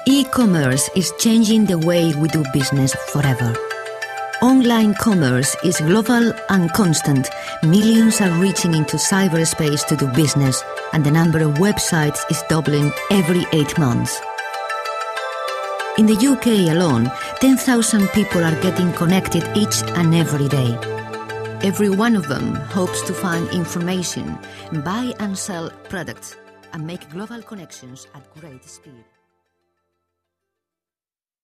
E-commerce is changing the way we do business forever. Online commerce is global and constant. Millions are reaching into cyberspace to do business, and the number of websites is doubling every 8 months. In the UK alone, 10,000 people are getting connected each and every day. Every one of them hopes to find information, buy and sell products, and make global connections at great speed.